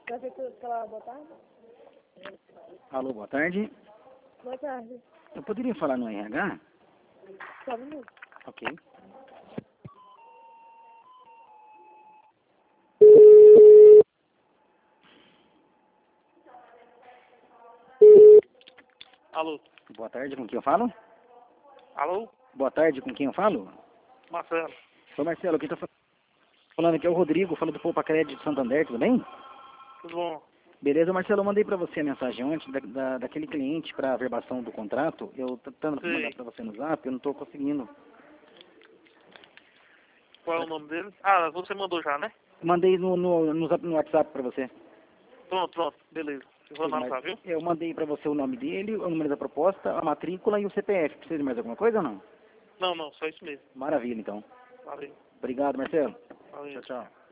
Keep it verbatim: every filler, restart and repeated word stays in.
Prefeitura de Calabá, boa tarde. Alô, boa tarde. Boa tarde. Eu poderia falar no R H? Só um minuto. Ok. Alô? Boa tarde, com quem eu falo? Alô? Boa tarde, com quem eu falo? Marcelo. Sou Marcelo, quem tá fal- falando aqui é o Rodrigo, falo do Poupa Crédito de Santander, tudo bem? Tudo bom? Beleza, Marcelo, eu mandei pra você a mensagem ontem da, da- daquele cliente para a verbação do contrato. Eu tô tentando Sei. mandar pra você no zap, eu não tô conseguindo. Qual é o nome dele? Ah, você mandou já, né? Mandei no, no, no, zap- no WhatsApp pra você. Pronto, pronto. Beleza. Eu vou Sim, anotar, mas viu? eu mandei pra você o nome dele, o número da proposta, a matrícula e o C P F. Precisa de mais alguma coisa ou não? Não, não, só isso mesmo. Maravilha, então. Valeu. Obrigado, Marcelo. Valeu. Tchau, tchau.